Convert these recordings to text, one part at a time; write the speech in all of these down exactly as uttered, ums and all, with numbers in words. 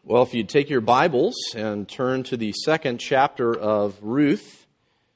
Well, if you'd take your Bibles and turn to the second chapter of Ruth.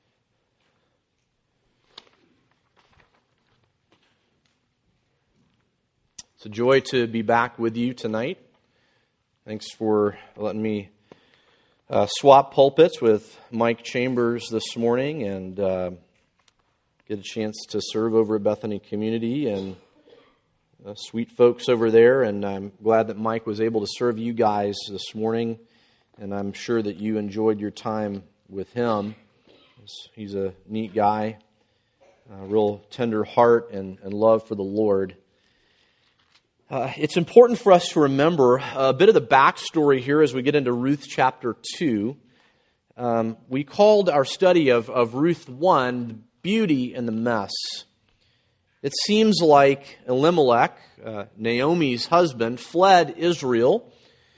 It's a joy to be back with you tonight. Thanks for letting me uh, swap pulpits with Mike Chambers this morning and uh, get a chance to serve over at Bethany Community and Uh, sweet folks over there, and I'm glad that Mike was able to serve you guys this morning, and I'm sure that you enjoyed your time with him. He's a neat guy, a real tender heart and, and love for the Lord. Uh, it's important for us to remember a bit of the backstory here as we get into Ruth chapter two. Um, we called our study of, of Ruth one, Beauty in the Mess. It seems like Elimelech, uh, Naomi's husband, fled Israel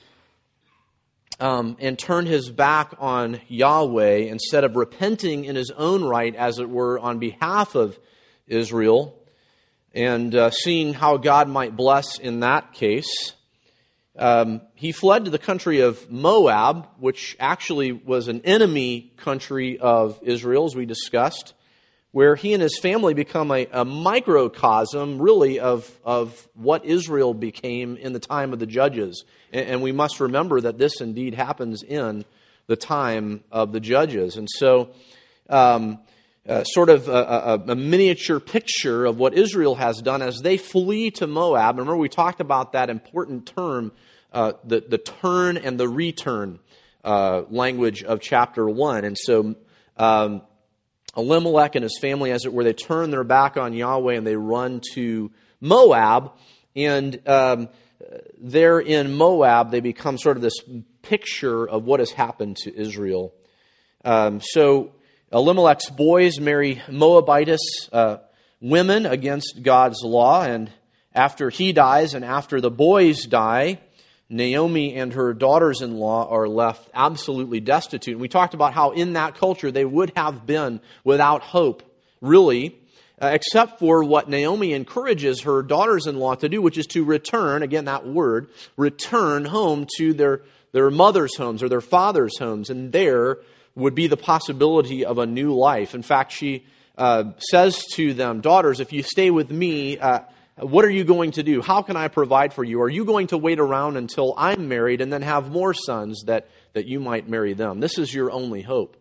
um, and turned his back on Yahweh instead of repenting in his own right, as it were, on behalf of Israel, and uh, seeing how God might bless in that case. Um, he fled to the country of Moab, which actually was an enemy country of Israel, as we discussed, where he and his family become a, a microcosm, really, of, of what Israel became in the time of the Judges. And, and we must remember that this indeed happens in the time of the Judges. And so, um, uh, sort of a, a, a miniature picture of what Israel has done as they flee to Moab. Remember, we talked about that important term, uh, the, the turn and the return uh, language of chapter one. And so, um, Elimelech and his family, as it were, they turn their back on Yahweh and they run to Moab. And um, there in Moab, they become sort of this picture of what has happened to Israel. Um, so Elimelech's boys marry Moabitess uh, women against God's law. And after he dies and after the boys die, Naomi and her daughters-in-law are left absolutely destitute. And we talked about how in that culture they would have been without hope, really, uh, except for what Naomi encourages her daughters-in-law to do, which is to return, again, that word, return home to their, their mother's homes or their father's homes. And there would be the possibility of a new life. In fact, she uh, says to them, daughters, if you stay with me, uh, what are you going to do? How can I provide for you? Are you going to wait around until I'm married and then have more sons that, that you might marry them? This is your only hope.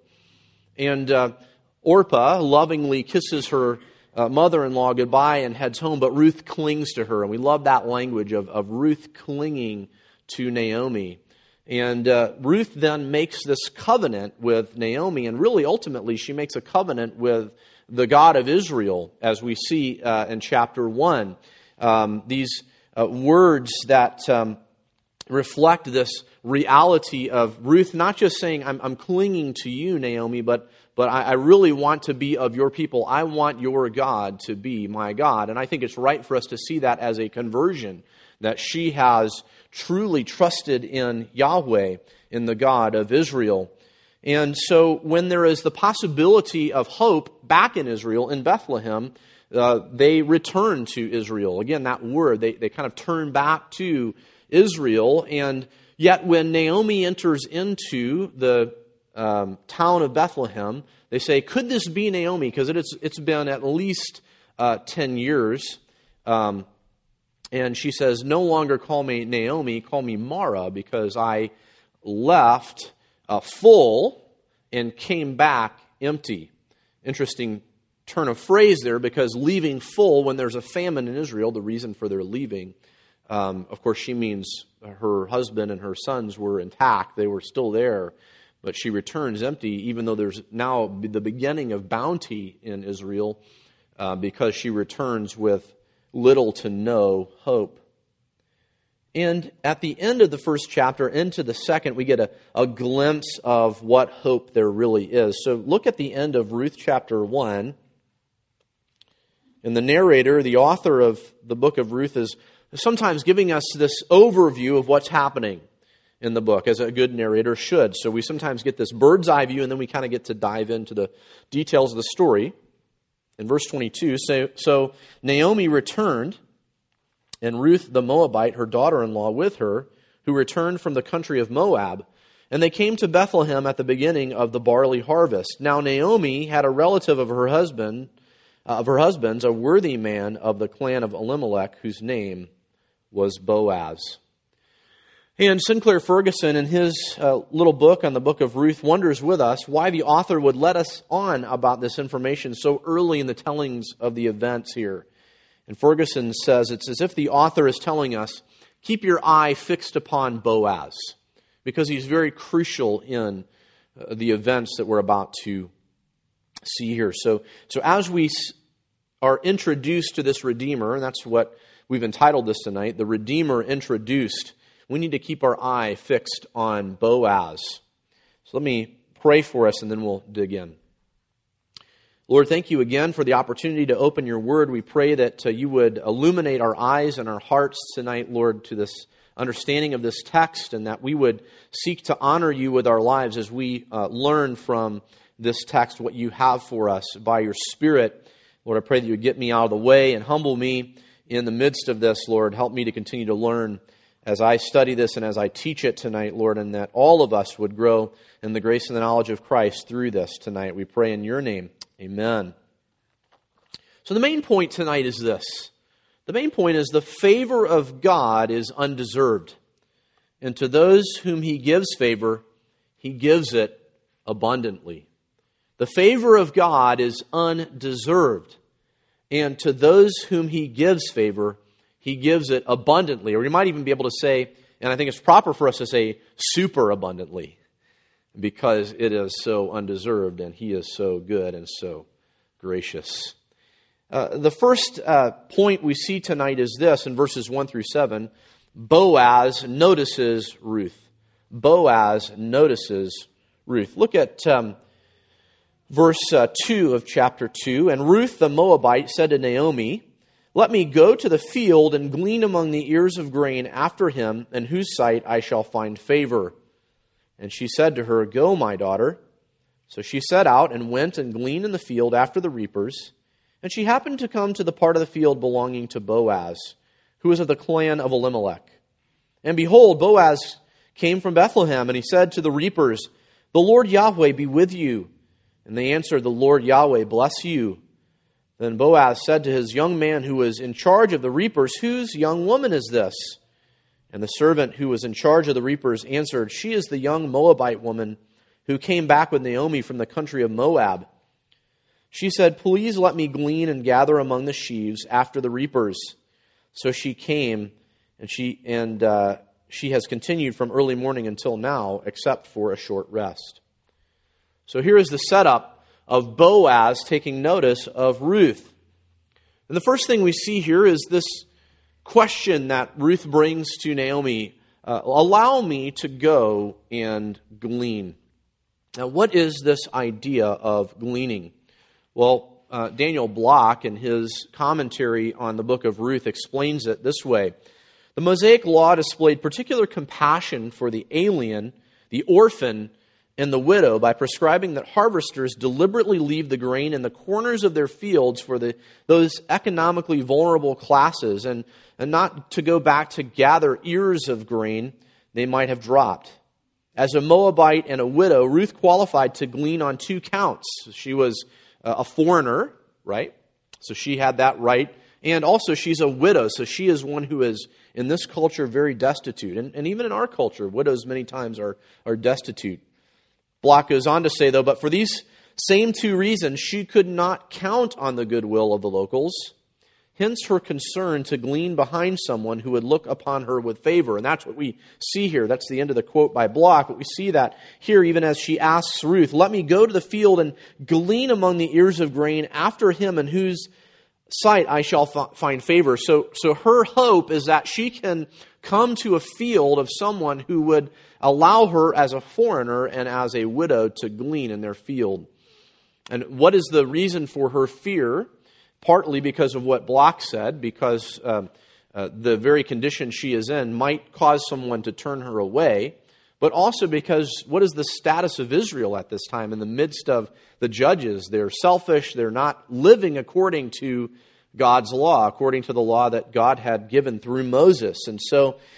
And uh, Orpah lovingly kisses her uh, mother-in-law goodbye and heads home, but Ruth clings to her. And we love that language of, of Ruth clinging to Naomi. And uh, Ruth then makes this covenant with Naomi, and really ultimately she makes a covenant with the God of Israel, as we see uh, in chapter one. Um, these uh, words that um, reflect this reality of Ruth not just saying, I'm, I'm clinging to you, Naomi, but, but I, I really want to be of your people. I want your God to be my God. And I think it's right for us to see that as a conversion, that she has truly trusted in Yahweh, in the God of Israel. And so when there is the possibility of hope back in Israel, in Bethlehem, uh, they return to Israel. Again, that word, they, they kind of turn back to Israel. And yet when Naomi enters into the um, town of Bethlehem, they say, could this be Naomi? Because it is, it's been at least uh, ten years. Um, and she says, no longer call me Naomi, call me Mara, because I left Uh, full and came back empty. Interesting turn of phrase there, because leaving full when there's a famine in Israel, the reason for their leaving, um, of course she means her husband and her sons were intact. They were still there, but she returns empty, even though there's now the beginning of bounty in Israel, uh, because she returns with little to no hope. And at the end of the first chapter, into the second, we get a, a glimpse of what hope there really is. So look at the end of Ruth chapter one. And the narrator, the author of the book of Ruth, is sometimes giving us this overview of what's happening in the book, as a good narrator should. So we sometimes get this bird's eye view, and then we kind of get to dive into the details of the story. In verse twenty-two, so, so Naomi returned, and Ruth the Moabite, her daughter-in-law, with her, who returned from the country of Moab, and they came to Bethlehem at the beginning of the barley harvest. Now Naomi had a relative of her husband, uh, of her husband's, a worthy man of the clan of Elimelech, whose name was Boaz. And Sinclair Ferguson, in his uh, little book on the book of Ruth, wonders with us why the author would let us on about this information so early in the tellings of the events here. And Ferguson says it's as if the author is telling us, keep your eye fixed upon Boaz, because he's very crucial in uh, the events that we're about to see here. So, so as we are introduced to this Redeemer, and that's what we've entitled this tonight, the Redeemer introduced, we need to keep our eye fixed on Boaz. So let me pray for us and then we'll dig in. Lord, thank you again for the opportunity to open your word. We pray that uh, you would illuminate our eyes and our hearts tonight, Lord, to this understanding of this text, and that we would seek to honor you with our lives as we uh, learn from this text what you have for us by your Spirit. Lord, I pray that you would get me out of the way and humble me in the midst of this, Lord. Help me to continue to learn as I study this and as I teach it tonight, Lord, and that all of us would grow in the grace and the knowledge of Christ through this tonight. We pray in your name. Amen. So the main point tonight is this. The main point is the favor of God is undeserved. And to those whom he gives favor, he gives it abundantly. The favor of God is undeserved. And to those whom he gives favor, he gives it abundantly. Or you might even be able to say, and I think it's proper for us to say, super abundantly, because it is so undeserved and he is so good and so gracious. Uh, the first uh, point we see tonight is this in verses one through seven. Boaz notices Ruth. Boaz notices Ruth. Look at um, verse uh, two of chapter two. And Ruth the Moabite said to Naomi, let me go to the field and glean among the ears of grain after him, in whose sight I shall find favor. And she said to her, go, my daughter. So she set out and went and gleaned in the field after the reapers. And she happened to come to the part of the field belonging to Boaz, who was of the clan of Elimelech. And behold, Boaz came from Bethlehem, and he said to the reapers, the Lord Yahweh be with you. And they answered, the Lord Yahweh bless you. Then Boaz said to his young man who was in charge of the reapers, whose young woman is this? And the servant who was in charge of the reapers answered, she is the young Moabite woman who came back with Naomi from the country of Moab. She said, please let me glean and gather among the sheaves after the reapers. So she came, and she and uh, she has continued from early morning until now, except for a short rest. So here is the setup of Boaz taking notice of Ruth. And the first thing we see here is this question that Ruth brings to Naomi, uh, allow me to go and glean. Now, what is this idea of gleaning? Well, uh, Daniel Block, in his commentary on the book of Ruth, explains it this way. The Mosaic Law displayed particular compassion for the alien, the orphan, and the widow by prescribing that harvesters deliberately leave the grain in the corners of their fields for the, those economically vulnerable classes, and, and not to go back to gather ears of grain they might have dropped. As a Moabite and a widow, Ruth qualified to glean on two counts. She was a foreigner, right? So she had that right. And also she's a widow, so she is one who is, in this culture, very destitute. And, and even in our culture, widows many times are, are destitute. Block goes on to say, though, but for these same two reasons, she could not count on the goodwill of the locals. Hence her concern to glean behind someone who would look upon her with favor. And that's what we see here. That's the end of the quote by Block. But we see that here even as she asks Ruth, let me go to the field and glean among the ears of grain after him in whose sight I shall f- find favor. So, so her hope is that she can come to a field of someone who would allow her as a foreigner and as a widow to glean in their field. And what is the reason for her fear? Partly because of what Block said, because um, uh, the very condition she is in might cause someone to turn her away, but also because what is the status of Israel at this time in the midst of the judges? They're selfish, they're not living according to God's law, according to the law that God had given through Moses. And so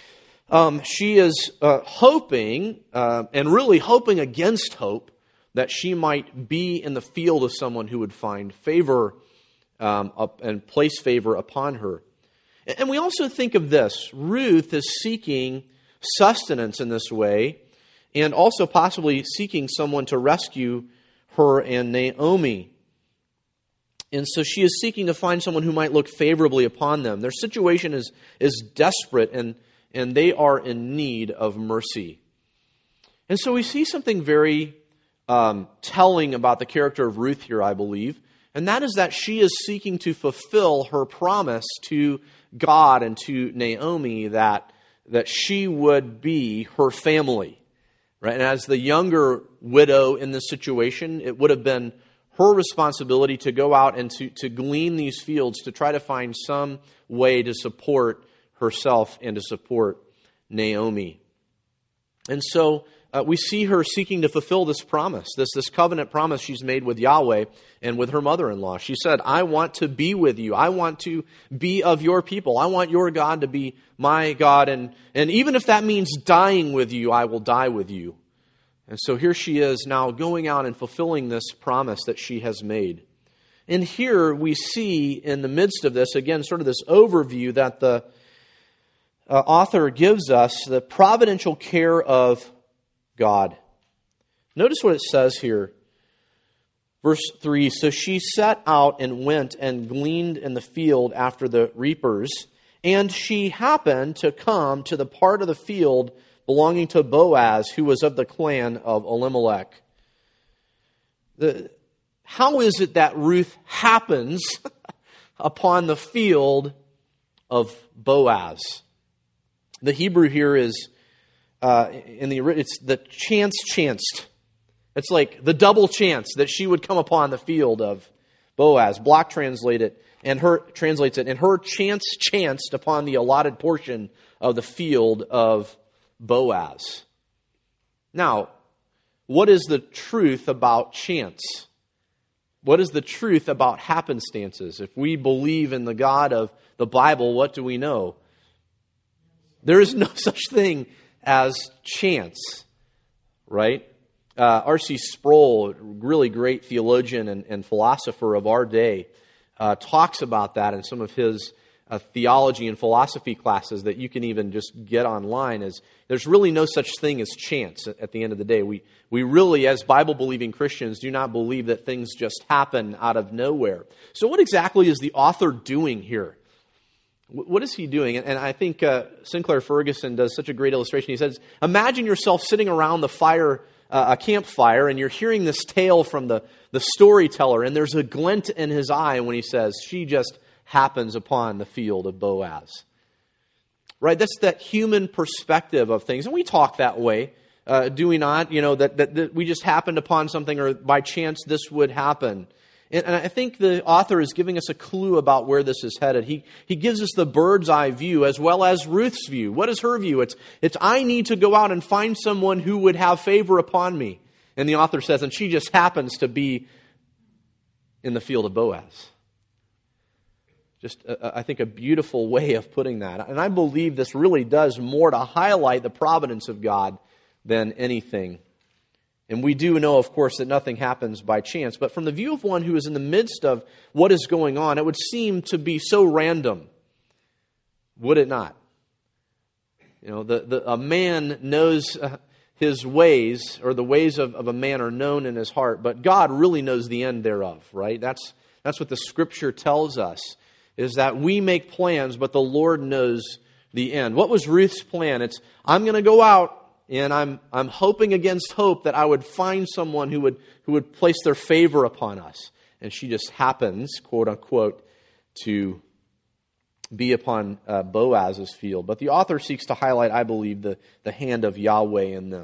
Um, she is uh, hoping, uh, and really hoping against hope, that she might be in the field of someone who would find favor um, up and place favor upon her. And we also think of this. Ruth is seeking sustenance in this way, and also possibly seeking someone to rescue her and Naomi. And so she is seeking to find someone who might look favorably upon them. Their situation is, is desperate, and, and they are in need of mercy. And so we see something very um, telling about the character of Ruth here, I believe, and that is that she is seeking to fulfill her promise to God and to Naomi that, that she would be her family. Right? And as the younger widow in this situation, it would have been her responsibility to go out and to, to glean these fields, to try to find some way to support herself and to support Naomi. And so uh, we see her seeking to fulfill this promise, this, this covenant promise she's made with Yahweh and with her mother-in-law. She said, I want to be with you. I want to be of your people. I want your God to be my God. And, and even if that means dying with you, I will die with you. And so here she is now going out and fulfilling this promise that she has made. And here we see in the midst of this, again, sort of this overview that the uh, author gives us, the providential care of God. Notice what it says here. Verse three, so she set out and went and gleaned in the field after the reapers, and she happened to come to the part of the field belonging to Boaz, who was of the clan of Elimelech. The, how is it that Ruth happens upon the field of Boaz? The Hebrew here is, uh, in the it's the chance chanced. It's like the double chance that she would come upon the field of Boaz. Block translate it, and her translates it, and her chance chanced upon the allotted portion of the field of Boaz. Now, what is the truth about chance? What is the truth about happenstances? If we believe in the God of the Bible, what do we know? There is no such thing as chance, right? Uh, R C Sproul, really great theologian and, and philosopher of our day, uh, talks about that in some of his uh, theology and philosophy classes that you can even just get online. As there's really no such thing as chance at, at the end of the day. We we really, as Bible-believing Christians, do not believe that things just happen out of nowhere. So what exactly is the author doing here? What is he doing? And I think uh, Sinclair Ferguson does such a great illustration. He says, imagine yourself sitting around the fire, uh, a campfire, and you're hearing this tale from the, the storyteller, and there's a glint in his eye when he says, she just happens upon the field of Boaz. Right? That's that human perspective of things. And we talk that way, uh, do we not? You know, that, that, that we just happened upon something, or by chance this would happen. And I think the author is giving us a clue about where this is headed. He he gives us the bird's eye view as well as Ruth's view. What is her view? It's, it's I need to go out and find someone who would have favor upon me. And the author says, and she just happens to be in the field of Boaz. Just, a, I think, a beautiful way of putting that. And I believe this really does more to highlight the providence of God than anything. And we do know, of course, that nothing happens by chance. But from the view of one who is in the midst of what is going on, it would seem to be so random. Would it not? You know, the, the, a man knows uh, his ways, or the ways of, of a man are known in his heart, but God really knows the end thereof, right? That's, that's what the Scripture tells us, is that we make plans, but the Lord knows the end. What was Ruth's plan? It's, I'm going to go out, and I'm I'm hoping against hope that I would find someone who would who would place their favor upon us. And she just happens, quote unquote, to be upon uh, Boaz's field. But the author seeks to highlight, I believe, the, the hand of Yahweh in this.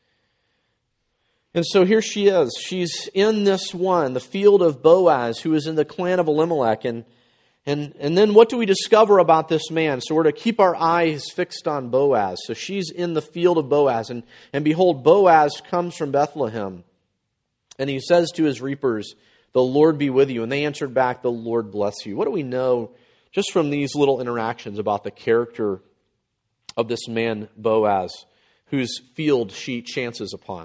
And so here she is. She's in this one, the field of Boaz, who is in the clan of Elimelech. And And and then what do we discover about this man? So we're to keep our eyes fixed on Boaz. So she's in the field of Boaz. And, and behold, Boaz comes from Bethlehem. And he says to his reapers, the Lord be with you. And they answered back, the Lord bless you. What do we know just from these little interactions about the character of this man Boaz, whose field she chances upon.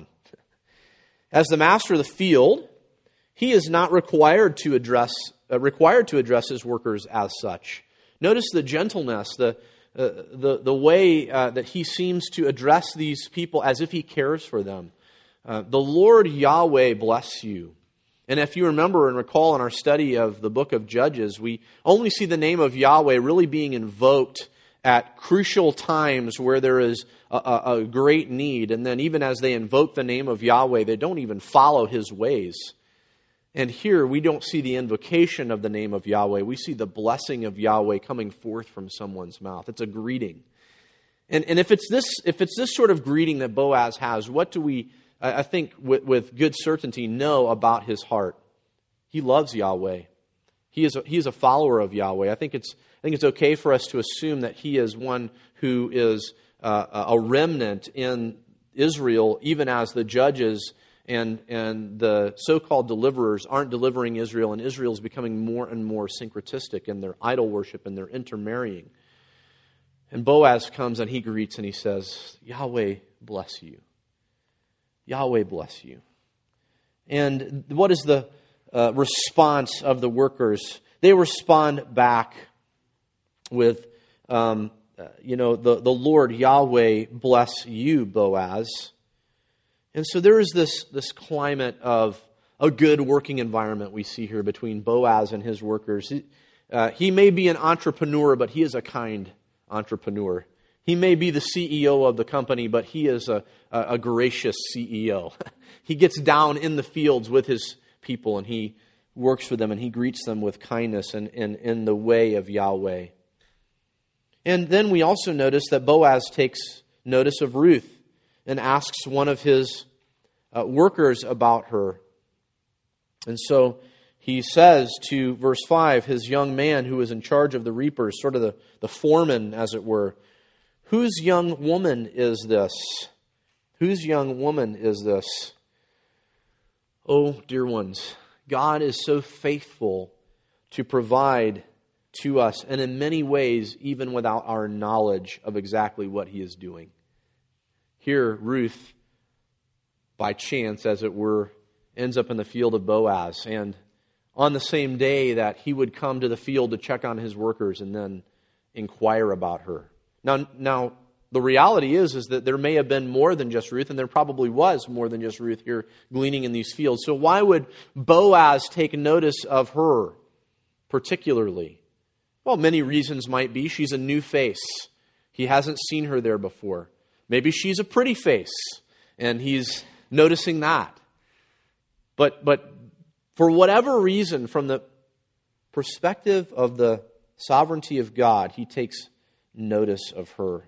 As the master of the field, he is not required to address uh, required to address his workers as such. Notice the gentleness, the uh, the the way uh, that he seems to address these people as if he cares for them. Uh, the Lord Yahweh bless you. And if you remember and recall in our study of the book of Judges, we only see the name of Yahweh really being invoked at crucial times where there is a, a, a great need. And then even as they invoke the name of Yahweh, they don't even follow His ways. And here we don't see the invocation of the name of Yahweh. We see the blessing of Yahweh coming forth from someone's mouth. It's a greeting. And, and if it's this, if it's this sort of greeting that Boaz has, what do we, I think, with, with good certainty know about his heart? He loves Yahweh. He is a, he is a follower of Yahweh. I think it's I think it's okay for us to assume that he is one who is uh, a remnant in Israel, even as the judges and and the so-called deliverers aren't delivering Israel, and Israel is becoming more and more syncretistic in their idol worship and their intermarrying. And Boaz comes and he greets and he says, Yahweh bless you. Yahweh bless you. And what is the uh, response of the workers? They respond back with, um, uh, you know, the, the Lord Yahweh bless you, Boaz. And so there is this, this climate of a good working environment we see here between Boaz and his workers. He, uh, he may be an entrepreneur, but he is a kind entrepreneur. He may be the C E O of the company, but he is a, a, a gracious C E O. He gets down in the fields with his people and he works for them and he greets them with kindness and in the way of Yahweh. And then we also notice that Boaz takes notice of Ruth and asks one of his uh, workers about her. And so he says to verse five, his young man who is in charge of the reapers, sort of the, the foreman, as it were, whose young woman is this? Whose young woman is this? Oh, dear ones, God is so faithful to provide to us, and in many ways, even without our knowledge of exactly what He is doing. Here, Ruth, by chance, as it were, ends up in the field of Boaz, and on the same day that he would come to the field to check on his workers and then inquire about her. Now, now the reality is, is that there may have been more than just Ruth, and there probably was more than just Ruth here gleaning in these fields. So why would Boaz take notice of her particularly? Well, many reasons might be. She's a new face. He hasn't seen her there before. Maybe she's a pretty face, and he's noticing that. But but for whatever reason, from the perspective of the sovereignty of God, he takes notice of her.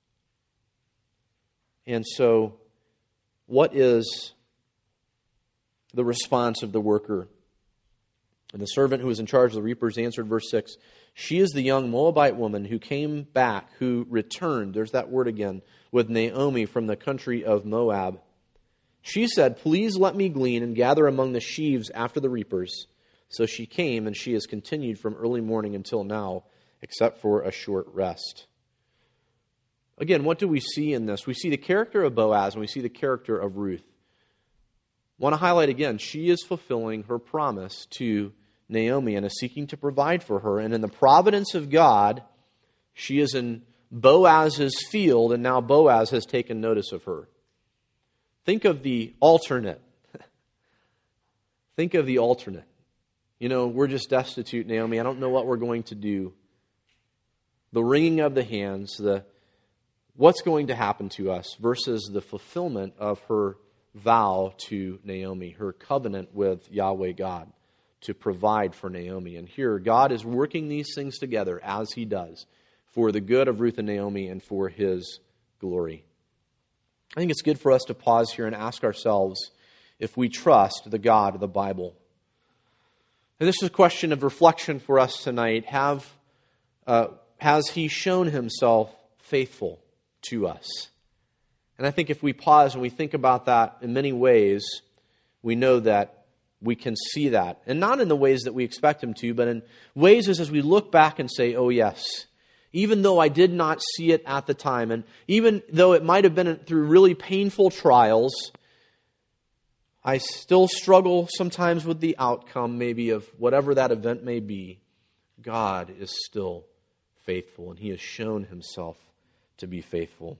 And so, what is the response of the worker? And the servant who was in charge of the reapers answered, verse six, she is the young Moabite woman who came back, who returned, there's that word again, with Naomi from the country of Moab. She said, please let me glean and gather among the sheaves after the reapers. So she came, and she has continued from early morning until now, except for a short rest. Again, what do we see in this? We see the character of Boaz, and we see the character of Ruth. I want to highlight again, she is fulfilling her promise to Naomi and is seeking to provide for her. And in the providence of God, she is in Boaz's field, and now Boaz has taken notice of her. Think of the alternate. Think of the alternate. You know, we're just destitute, Naomi. I don't know what we're going to do. The wringing of the hands, the what's going to happen to us versus the fulfillment of her vow to Naomi, her covenant with Yahweh God to provide for Naomi. And here, God is working these things together as He does for the good of Ruth and Naomi and for His glory. I think it's good for us to pause here and ask ourselves if we trust the God of the Bible. And this is a question of reflection for us tonight. Have, uh, has He shown Himself faithful to us? And I think if we pause and we think about that in many ways, we know that we can see that. And not in the ways that we expect Him to, but in ways as, as we look back and say, oh yes, even though I did not see it at the time, and even though it might have been through really painful trials, I still struggle sometimes with the outcome, maybe, of whatever that event may be. God is still faithful, and He has shown Himself to be faithful.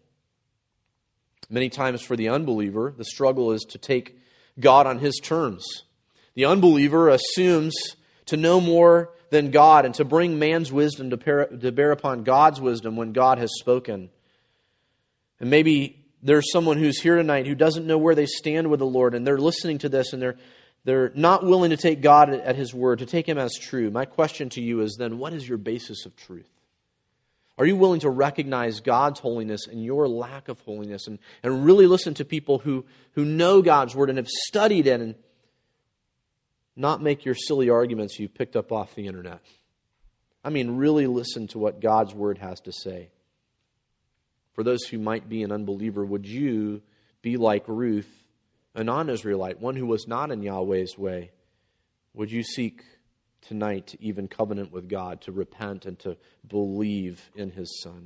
Many times for the unbeliever, the struggle is to take God on His terms. The unbeliever assumes to know more than God and to bring man's wisdom to bear, to bear upon God's wisdom when God has spoken. And maybe there's someone who's here tonight who doesn't know where they stand with the Lord, and they're listening to this and they're they're not willing to take God at His word, to take Him as true. My question to you is then, what is your basis of truth? Are you willing to recognize God's holiness and your lack of holiness, and, and really listen to people who, who know God's word and have studied it, and not make your silly arguments you picked up off the internet? I mean, really listen to what God's word has to say. For those who might be an unbeliever, would you be like Ruth, a non-Israelite, one who was not in Yahweh's way? Would you seek tonight to even covenant with God, to repent and to believe in His Son?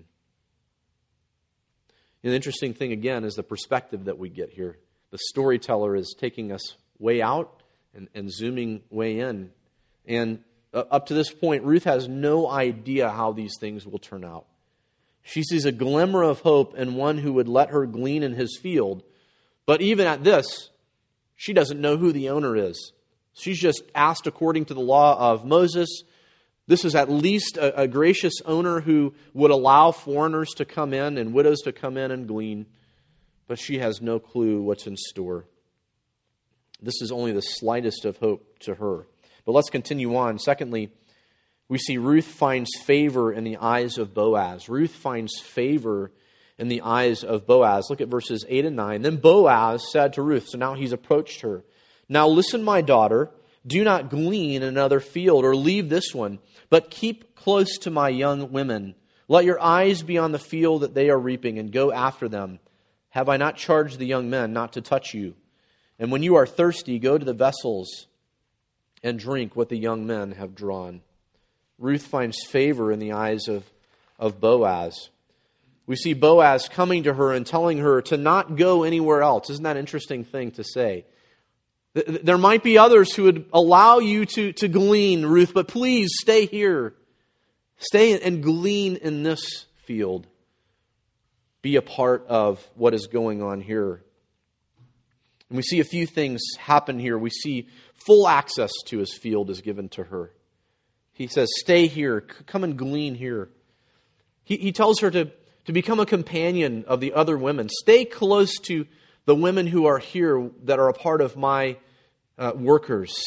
And the interesting thing again is the perspective that we get here. The storyteller is taking us way out and, and zooming way in. And uh, up to this point, Ruth has no idea how these things will turn out. She sees a glimmer of hope in one who would let her glean in his field. But even at this, she doesn't know who the owner is. She's just asked according to the law of Moses. This is at least a, a gracious owner who would allow foreigners to come in and widows to come in and glean. But she has no clue what's in store. This is only the slightest of hope to her. But let's continue on. Secondly, we see Ruth finds favor in the eyes of Boaz. Ruth finds favor in the eyes of Boaz. Look at verses eight and nine. Then Boaz said to Ruth, so now he's approached her, now listen, my daughter, do not glean in another field or leave this one, but keep close to my young women. Let your eyes be on the field that they are reaping and go after them. Have I not charged the young men not to touch you? And when you are thirsty, go to the vessels and drink what the young men have drawn. Ruth finds favor in the eyes of, of Boaz. We see Boaz coming to her and telling her to not go anywhere else. Isn't that an interesting thing to say? There might be others who would allow you to, to glean, Ruth, but please stay here. Stay and glean in this field. Be a part of what is going on here. And we see a few things happen here. We see full access to his field is given to her. He says, stay here, come and glean here. He, he tells her to, to become a companion of the other women. Stay close to the women who are here that are a part of my uh, workers.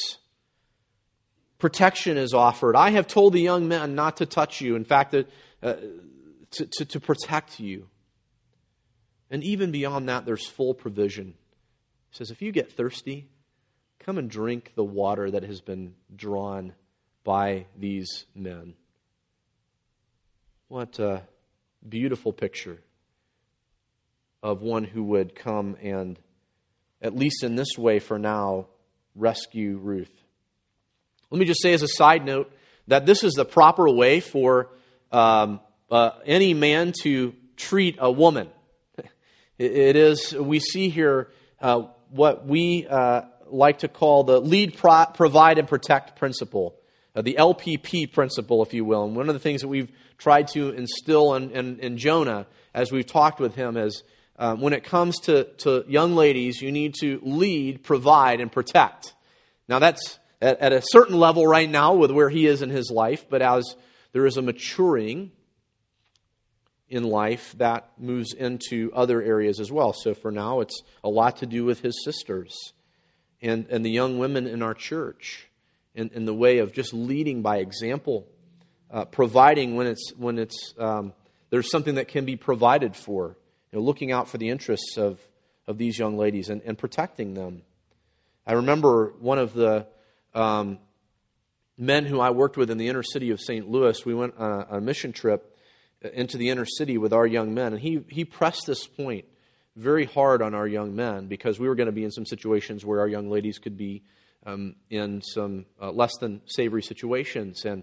Protection is offered. I have told the young men not to touch you. In fact, uh, to, to, to protect you. And even beyond that, there's full provision. He says, if you get thirsty, come and drink the water that has been drawn by these men. What a beautiful picture of one who would come and, at least in this way for now, rescue Ruth. Let me just say as a side note that this is the proper way for um, uh, any man to treat a woman. It is, we see here uh, what we uh, like to call the lead, pro- provide, and protect principle. Uh, the L P P principle, if you will. And one of the things that we've tried to instill in, in, in Jonah as we've talked with him is um, when it comes to, to young ladies, you need to lead, provide, and protect. Now that's at, at a certain level right now with where he is in his life, but as there is a maturing in life, that moves into other areas as well. So for now, it's a lot to do with his sisters and, and the young women in our church. In, in the way of just leading by example, uh, providing when it's when it's um, there's something that can be provided for, you know, looking out for the interests of, of these young ladies and, and protecting them. I remember one of the um, men who I worked with in the inner city of Saint Louis. We went on a, a mission trip into the inner city with our young men, and he he pressed this point very hard on our young men because we were going to be in some situations where our young ladies could be Um, in some uh, less than savory situations. And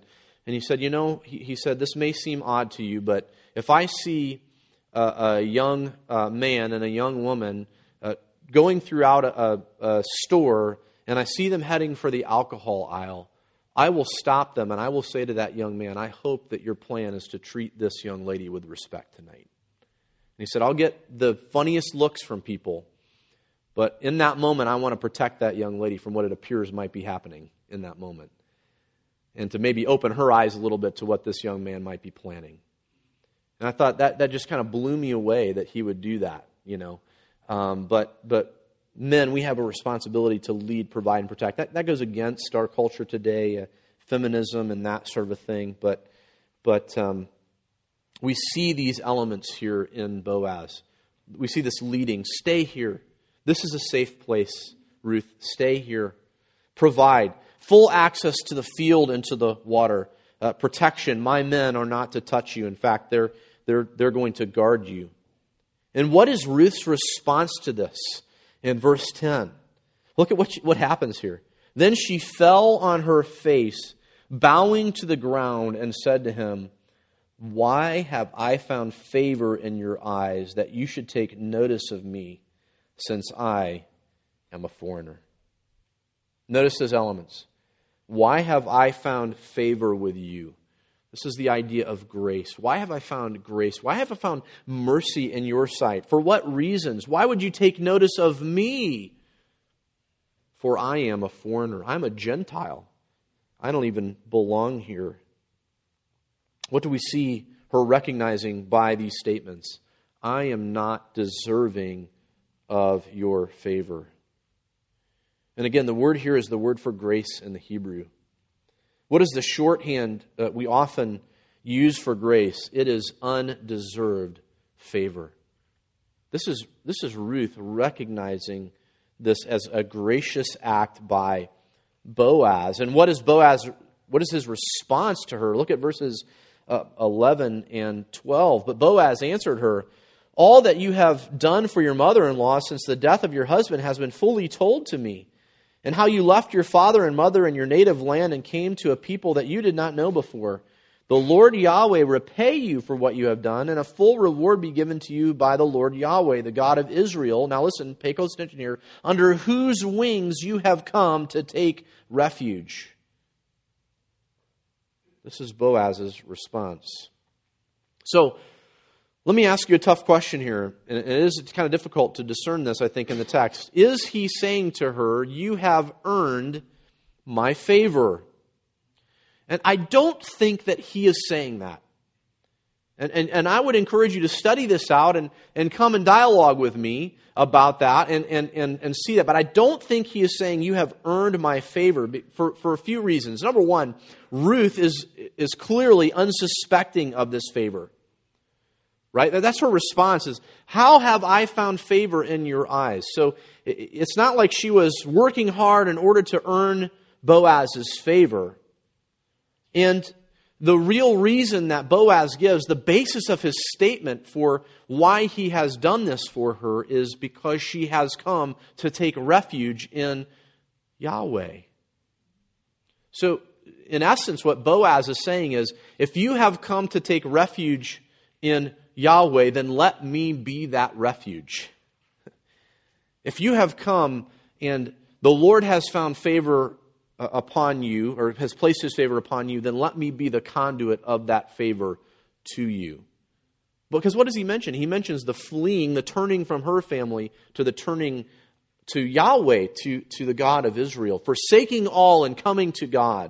And he said, you know, he, he said, this may seem odd to you, but if I see a, a young uh, man and a young woman uh, going throughout a, a, a store and I see them heading for the alcohol aisle, I will stop them and I will say to that young man, I hope that your plan is to treat this young lady with respect tonight. And he said, I'll get the funniest looks from people, but in that moment, I want to protect that young lady from what it appears might be happening in that moment, and to maybe open her eyes a little bit to what this young man might be planning. And I thought that that just kind of blew me away that he would do that, you know. Um, but but men, we have a responsibility to lead, provide, and protect. That that goes against our culture today, uh, feminism and that sort of a thing. But but um, we see these elements here in Boaz. We see this leading. Stay here. This is a safe place, Ruth. Stay here. Provide full access to the field and to the water. Uh, protection. My men are not to touch you. In fact, they're they're they're going to guard you. And what is Ruth's response to this? In verse ten, look at what she, what happens here. Then she fell on her face, bowing to the ground, and said to him, "Why have I found favor in your eyes that you should take notice of me, since I am a foreigner?" Notice those elements. Why have I found favor with you? This is the idea of grace. Why have I found grace? Why have I found mercy in your sight? For what reasons? Why would you take notice of me? For I am a foreigner. I'm a Gentile. I don't even belong here. What do we see her recognizing by these statements? I am not deserving of your favor. And again, the word here is the word for grace in the Hebrew. What is the shorthand that we often use for grace? It is undeserved favor. This is, this is Ruth recognizing this as a gracious act by Boaz. And what is Boaz, what is his response to her? Look at verses uh, eleven and twelve. But Boaz answered her, "All that you have done for your mother-in-law since the death of your husband has been fully told to me, and how you left your father and mother and your native land and came to a people that you did not know before. The Lord Yahweh repay you for what you have done, and a full reward be given to you by the Lord Yahweh, the God of Israel." Now listen, pay close attention here. "Under whose wings you have come to take refuge." This is Boaz's response. So, let me ask you a tough question here, and it is kind of difficult to discern this, I think, in the text. Is he saying to her, "You have earned my favor"? And I don't think that he is saying that. And, and, and I would encourage you to study this out and, and come and dialogue with me about that and, and, and, and see that. But I don't think he is saying, "You have earned my favor," for, for a few reasons. Number one, Ruth is, is clearly unsuspecting of this favor. Right? That's her response is, "How have I found favor in your eyes?" So it's not like she was working hard in order to earn Boaz's favor. And the real reason that Boaz gives, the basis of his statement for why he has done this for her, is because she has come to take refuge in Yahweh. So in essence, what Boaz is saying is, if you have come to take refuge in Yahweh, then let me be that refuge. If you have come and the Lord has found favor upon you, or has placed His favor upon you, then let me be the conduit of that favor to you. Because what does he mention? He mentions the fleeing, the turning from her family to the turning to Yahweh, to, to the God of Israel, forsaking all and coming to God.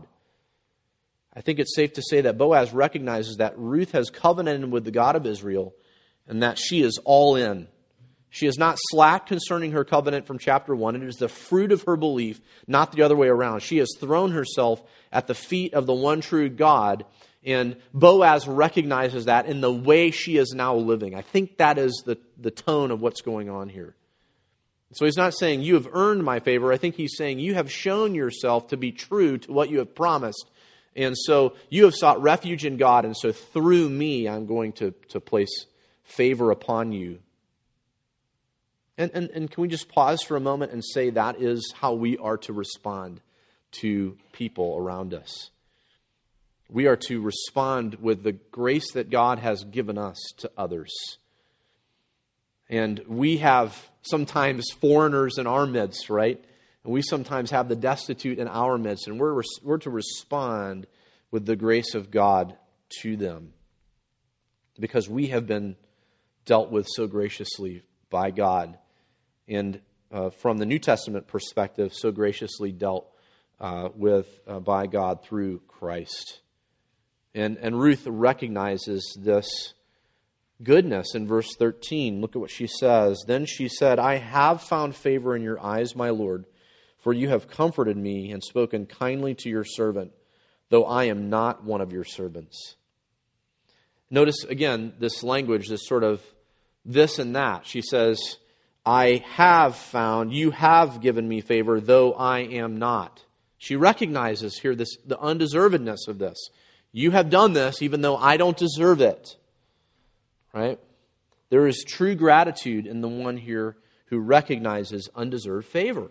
I think it's safe to say that Boaz recognizes that Ruth has covenanted with the God of Israel and that she is all in. She is not slack concerning her covenant from chapter one. It is the fruit of her belief, not the other way around. She has thrown herself at the feet of the one true God, and Boaz recognizes that in the way she is now living. I think that is the, the tone of what's going on here. So he's not saying, "You have earned my favor." I think he's saying, "You have shown yourself to be true to what you have promised. And so you have sought refuge in God, and so through me I'm going to, to place favor upon you." And, and, and can we just pause for a moment and say that is how we are to respond to people around us? We are to respond with the grace that God has given us to others. And we have sometimes foreigners in our midst, right? And we sometimes have the destitute in our midst, and we're, we're to respond with the grace of God to them, because we have been dealt with so graciously by God, and uh, from the New Testament perspective, so graciously dealt uh, with uh, by God through Christ. And, and Ruth recognizes this goodness in verse thirteen. Look at what she says. Then she said, I have found favor in your eyes, my Lord, for you have comforted me and spoken kindly to your servant, though I am not one of your servants. Notice again this language, this sort of this and that. She says, I have found, you have given me favor, though I am not. She recognizes here this the undeservedness of this. You have done this even though I don't deserve it. Right? There is true gratitude in the one here who recognizes undeserved favor.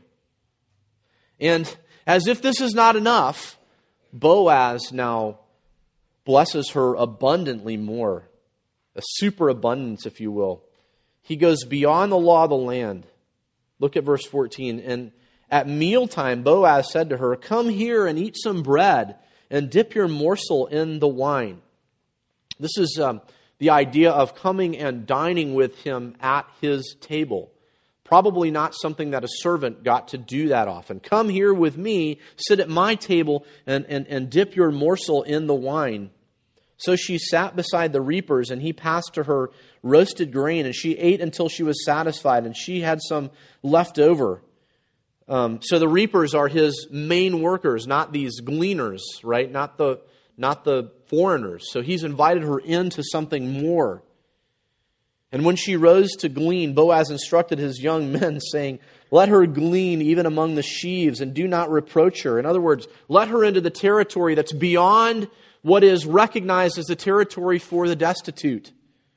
And as if this is not enough, Boaz now blesses her abundantly more. A superabundance, if you will. He goes beyond the law of the land. Look at verse fourteen. And at mealtime, Boaz said to her, come here and eat some bread and dip your morsel in the wine. This is um, the idea of coming and dining with him at his table. Probably not something that a servant got to do that often. Come here with me, sit at my table, and, and, and dip your morsel in the wine. So she sat beside the reapers, and he passed to her roasted grain, and she ate until she was satisfied, and she had some left over. Um, so the reapers are his main workers, not these gleaners, right? Not the not the foreigners. So he's invited her into something more. And when she rose to glean, Boaz instructed his young men, saying, let her glean even among the sheaves, and do not reproach her. In other words, let her into the territory that's beyond what is recognized as the territory for the destitute.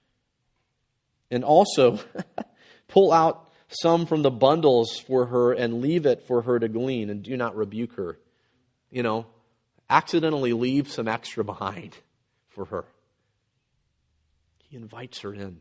And also, pull out some from the bundles for her and leave it for her to glean, and do not rebuke her. You know, accidentally leave some extra behind for her. He invites her in.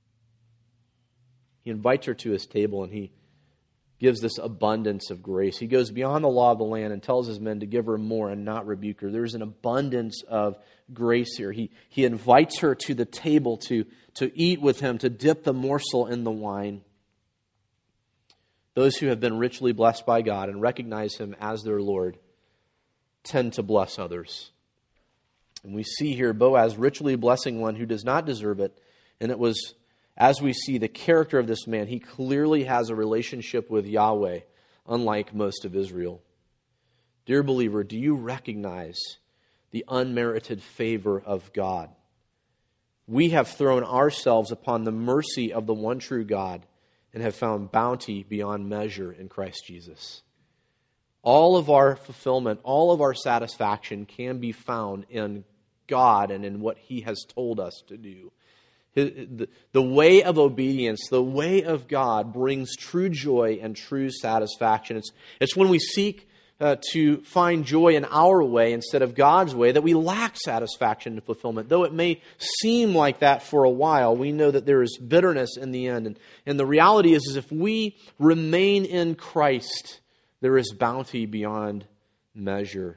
He invites her to his table, and he gives this abundance of grace. He goes beyond the law of the land and tells his men to give her more and not rebuke her. There's an abundance of grace here. He, he invites her to the table to, to eat with him, to dip the morsel in the wine. Those who have been richly blessed by God and recognize him as their Lord tend to bless others. And we see here Boaz richly blessing one who does not deserve it. And it was, as we see the character of this man, he clearly has a relationship with Yahweh, unlike most of Israel. Dear believer, do you recognize the unmerited favor of God? We have thrown ourselves upon the mercy of the one true God and have found bounty beyond measure in Christ Jesus. All of our fulfillment, all of our satisfaction can be found in God and in what he has told us to do. The, the way of obedience, the way of God brings true joy and true satisfaction. It's, it's when we seek uh, to find joy in our way instead of God's way that we lack satisfaction and fulfillment. Though it may seem like that for a while, we know that there is bitterness in the end. And, and the reality is, is if we remain in Christ, there is bounty beyond measure.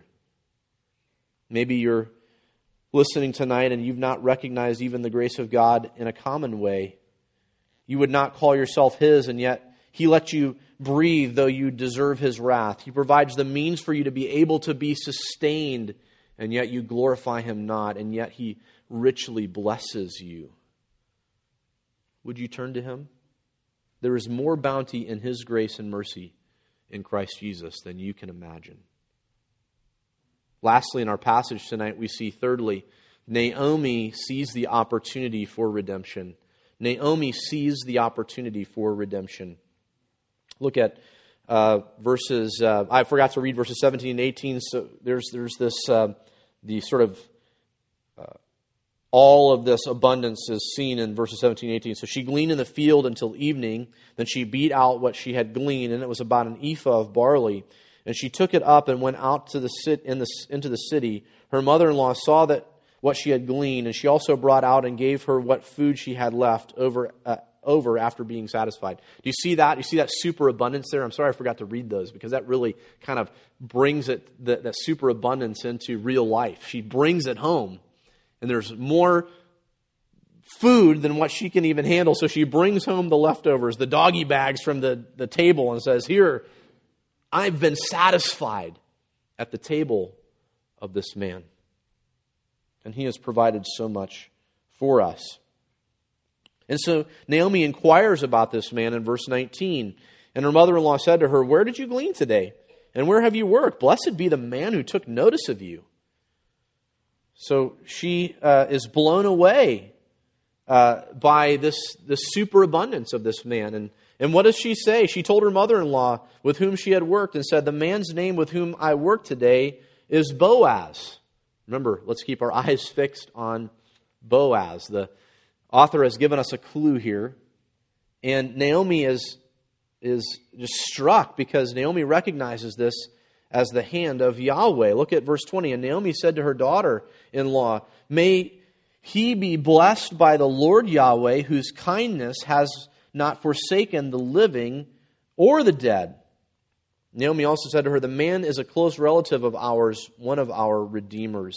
Maybe you're listening tonight and you've not recognized even the grace of God in a common way. You would not call yourself his, and yet he lets you breathe though you deserve his wrath. He provides the means for you to be able to be sustained, and yet you glorify him not, and yet he richly blesses you. Would you turn to him? There is more bounty in his grace and mercy in Christ Jesus than you can imagine. Lastly, in our passage tonight, we see thirdly, Naomi sees the opportunity for redemption. Naomi sees the opportunity for redemption. Look at uh, verses, uh, I forgot to read verses seventeen and eighteen, so there's there's this, uh, the sort of, uh, all of this abundance is seen in verses seventeen and eighteen. So she gleaned in the field until evening, then she beat out what she had gleaned, and it was about an ephah of barley. And she took it up and went out to the sit in the into the city. Her mother-in-law saw that what she had gleaned, and she also brought out and gave her what food she had left over uh, over after being satisfied. Do you see that? You see that superabundance there? I'm sorry I forgot to read those, because that really kind of brings it that, that superabundance into real life. She brings it home, and there's more food than what she can even handle. So she brings home the leftovers, the doggy bags from the, the table, and says, "Here, I've been satisfied at the table of this man. And he has provided so much for us." And so Naomi inquires about this man in verse nineteen. And her mother-in-law said to her, "Where did you glean today? And where have you worked? Blessed be the man who took notice of you." So she uh, is blown away uh, by this, this superabundance of this man. And, and what does she say? She told her mother-in-law with whom she had worked and said, "The man's name with whom I work today is Boaz." Remember, let's keep our eyes fixed on Boaz. The author has given us a clue here. And Naomi is, is just struck because Naomi recognizes this as the hand of Yahweh. Look at verse twenty. "And Naomi said to her daughter-in-law, May he be blessed by the Lord Yahweh, whose kindness has not forsaken the living or the dead." Naomi also said to her, "The man is a close relative of ours, one of our redeemers.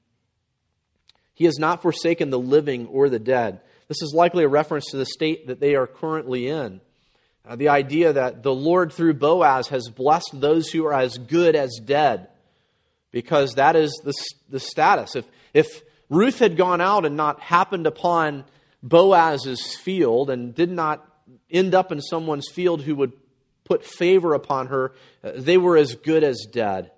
He has not forsaken the living or the dead." This is likely a reference to the state that they are currently in. Uh, the idea that the Lord, through Boaz, has blessed those who are as good as dead, because that is the, the status. If, if Ruth had gone out and not happened upon Boaz's field and did not end up in someone's field who would put favor upon her, they were as good as dead.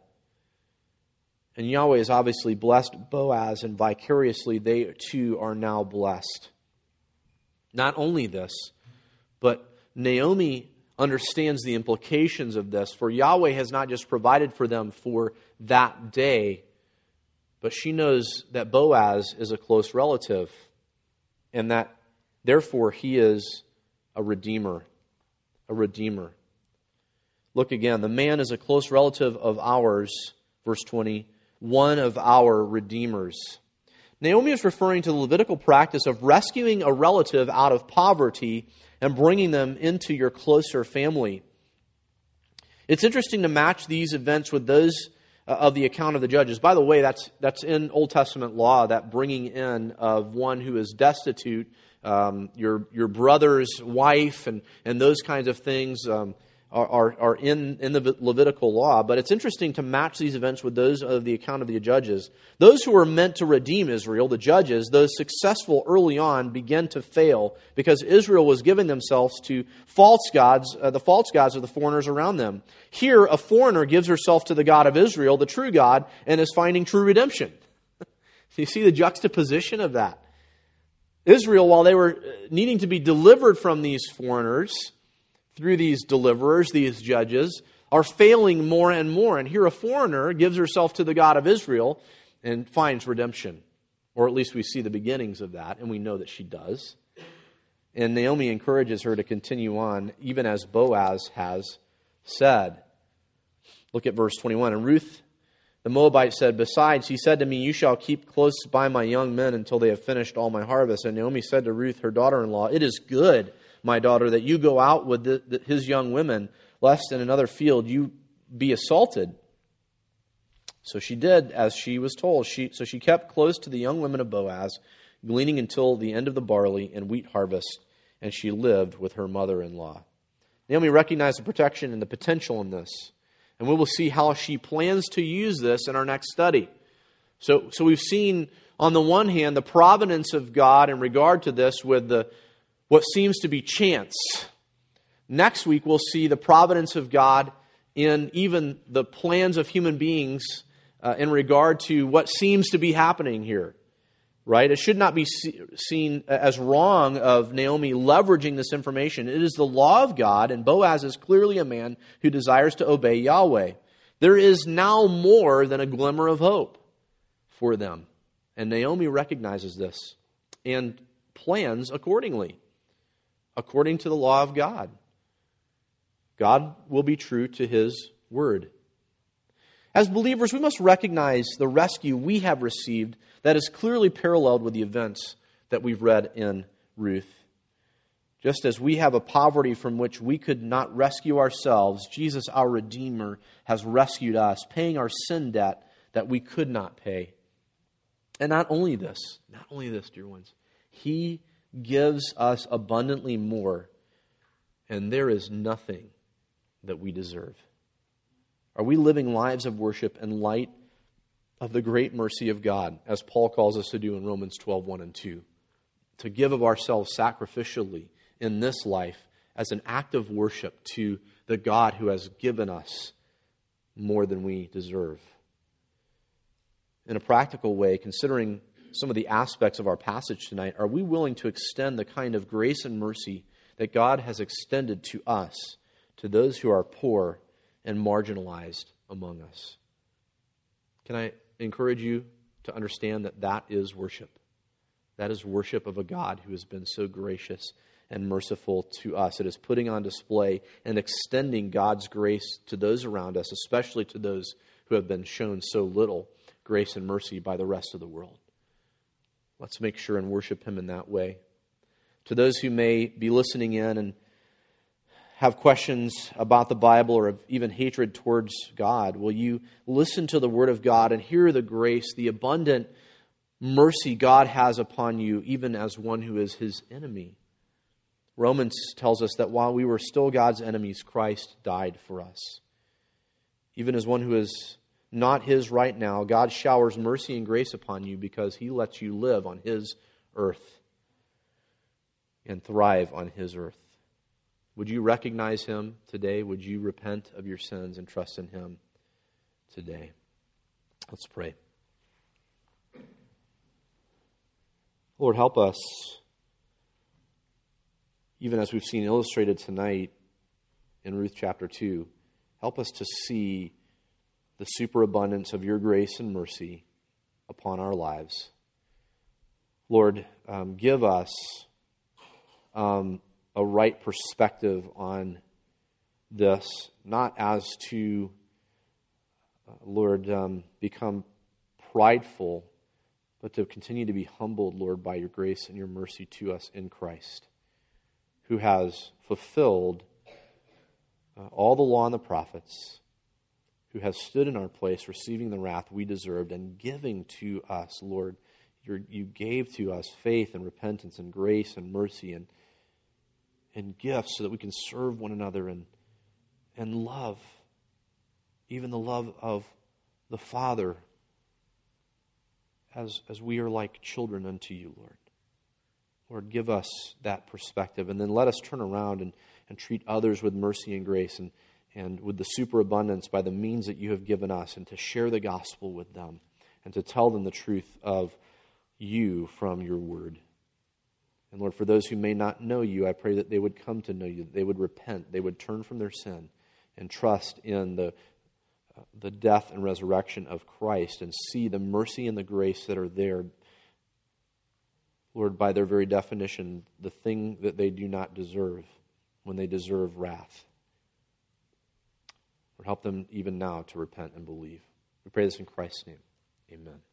And Yahweh has obviously blessed Boaz, and vicariously they too are now blessed. Not only this, but Naomi understands the implications of this, for Yahweh has not just provided for them for that day, but she knows that Boaz is a close relative, and that therefore he is a redeemer. A redeemer. Look again. "The man is a close relative of ours," verse twenty, "one of our redeemers." Naomi is referring to the Levitical practice of rescuing a relative out of poverty and bringing them into your closer family. It's interesting to match these events with those of the account of the judges. By the way, that's that's in Old Testament law, that bringing in of one who is destitute, um, your your brother's wife, and, and those kinds of things um, are, are, are in, in the Levitical law. But it's interesting to match these events with those of the account of the judges. Those who were meant to redeem Israel, the judges, those successful early on, began to fail because Israel was giving themselves to false gods, uh, the false gods of the foreigners around them. Here, a foreigner gives herself to the God of Israel, the true God, and is finding true redemption. You see the juxtaposition of that. Israel, while they were needing to be delivered from these foreigners, through these deliverers, these judges, are failing more and more. And here a foreigner gives herself to the God of Israel and finds redemption. Or at least we see the beginnings of that, and we know that she does. And Naomi encourages her to continue on, even as Boaz has said. Look at verse twenty-one. "And Ruth the Moabite said, Besides, he said to me, You shall keep close by my young men until they have finished all my harvest. And Naomi said to Ruth, her daughter-in-law, It is good, my daughter, that you go out with the, the, his young women, lest in another field you be assaulted. So she did as she was told. She, so she kept close to the young women of Boaz, gleaning until the end of the barley and wheat harvest, and she lived with her mother-in-law. Naomi recognized the protection and the potential in this. And we will see how she plans to use this in our next study. So, so we've seen, on the one hand, the providence of God in regard to this with the what seems to be chance. Next week, we'll see the providence of God in even the plans of human beings uh, in regard to what seems to be happening here. Right? It should not be seen as wrong of Naomi leveraging this information. It is the law of God, and Boaz is clearly a man who desires to obey Yahweh. There is now more than a glimmer of hope for them. And Naomi recognizes this and plans accordingly, according to the law of God. God will be true to His word. As believers, we must recognize the rescue we have received that is clearly paralleled with the events that we've read in Ruth. Just as we have a poverty from which we could not rescue ourselves, Jesus, our Redeemer, has rescued us, paying our sin debt that we could not pay. And not only this, not only this, dear ones, He gives us abundantly more, and there is nothing that we deserve. Are we living lives of worship in light of the great mercy of God, as Paul calls us to do in Romans twelve, one and two? To give of ourselves sacrificially in this life as an act of worship to the God who has given us more than we deserve. In a practical way, considering some of the aspects of our passage tonight, are we willing to extend the kind of grace and mercy that God has extended to us, to those who are poor and marginalized among us? Can I encourage you to understand that that is worship? That is worship of a God who has been so gracious and merciful to us. It is putting on display and extending God's grace to those around us, especially to those who have been shown so little grace and mercy by the rest of the world. Let's make sure and worship Him in that way. To those who may be listening in and have questions about the Bible or even hatred towards God, will you listen to the Word of God and hear the grace, the abundant mercy God has upon you, even as one who is His enemy? Romans tells us that while we were still God's enemies, Christ died for us. Even as one who is not His right now, God showers mercy and grace upon you because He lets you live on His earth and thrive on His earth. Would you recognize Him today? Would you repent of your sins and trust in Him today? Let's pray. Lord, help us, even as we've seen illustrated tonight in Ruth chapter two, help us to see the superabundance of your grace and mercy upon our lives. Lord, um, give us um, a right perspective on this, not as to, uh, Lord, um, become prideful, but to continue to be humbled, Lord, by your grace and your mercy to us in Christ, who has fulfilled uh, all the law and the prophets, who has stood in our place, receiving the wrath we deserved and giving to us, Lord. You're, you gave to us faith and repentance and grace and mercy and, and gifts so that we can serve one another and, and love, even the love of the Father, as, as we are like children unto you, Lord. Lord, give us that perspective, and then let us turn around and, and treat others with mercy and grace and and with the superabundance by the means that you have given us, and to share the gospel with them, and to tell them the truth of you from your word. And Lord, for those who may not know you, I pray that they would come to know you, that they would repent, they would turn from their sin, and trust in the, uh, the death and resurrection of Christ, and see the mercy and the grace that are there. Lord, by their very definition, the thing that they do not deserve when they deserve wrath. Lord, help them even now to repent and believe. We pray this in Christ's name. Amen.